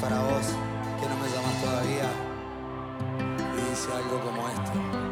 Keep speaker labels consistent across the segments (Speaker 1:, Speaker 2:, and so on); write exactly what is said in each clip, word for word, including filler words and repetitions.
Speaker 1: para vos, que no me llamas todavía. Y dice algo como esto.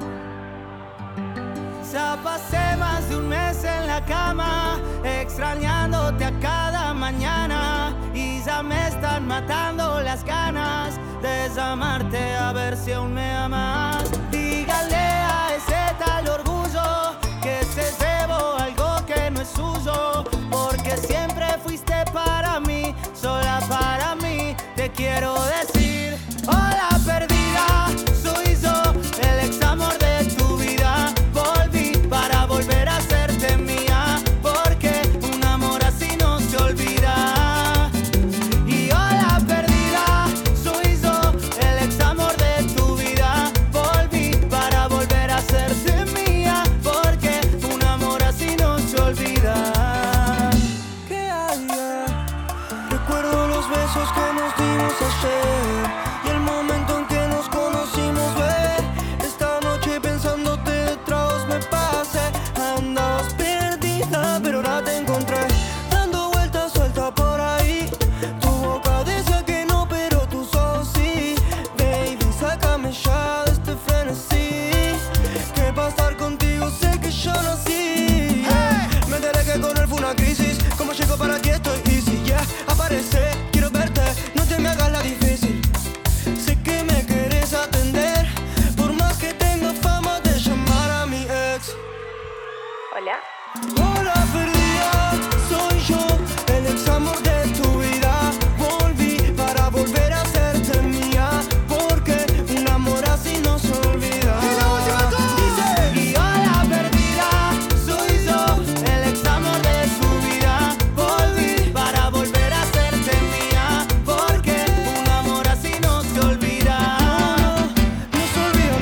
Speaker 2: Ya pasé más de un mes en la cama, extrañándote a cada mañana, y ya me están matando las ganas de llamarte a ver si aún me amas. Dígale a ese tal orgullo que se llevó algo que no es suyo, porque siempre fuiste para mí, sola para mí. Te quiero decir, hola perdida, soy yo, el ex amor de tu vida. Volví para volver a hacerte mía, porque un amor así no se olvida. Y hola perdida, soy yo, el ex amor de tu vida. Volví para volver a hacerte mía, porque un amor así no se olvida.
Speaker 3: ¿Qué hay? Recuerdo los besos que nos dimos ayer y el momento en que nos conocimos, ver. Esta noche pensándote detrás me pasé. Andabas perdida, pero ahora te encontré, dando vueltas suelta por ahí. Tu boca decía que no, pero tus ojos sí. Baby, sácame ya de este frenesí, que para estar contigo sé que yo nací. Hey. Me enteré que con él fue una crisis. Como llego para aquí estoy easy, yeah. Aparece, quiero verte, no te me hagas la difícil. Sé que me quieres atender, por más que tenga fama de llamar a mi ex.
Speaker 4: Hola.
Speaker 3: Hola perdida, soy yo, el ex amor de tu vida. Volví para volver a hacerte mía, porque un amor así no se olvida.
Speaker 2: Dice, y hola perdida, soy yo, el ex amor de tu vida. Volví para volver a hacerte mía, porque un amor así no se olvida.
Speaker 3: No se olvida,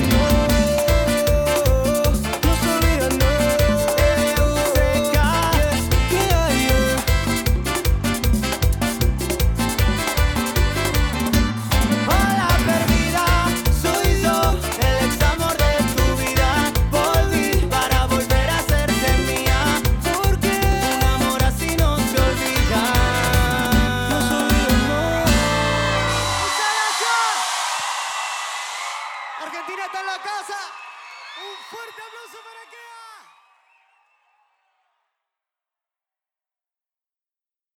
Speaker 3: no, no se olvida, no. ¿Qué hay?
Speaker 2: Hola perdida, soy yo, el ex amor de tu vida. Volví para volver a hacerte mía, porque un amor así no se olvida.
Speaker 3: No se olvida, no.
Speaker 2: ¡Muchas gracias! Argentina está en la casa. Un fuerte aplauso para que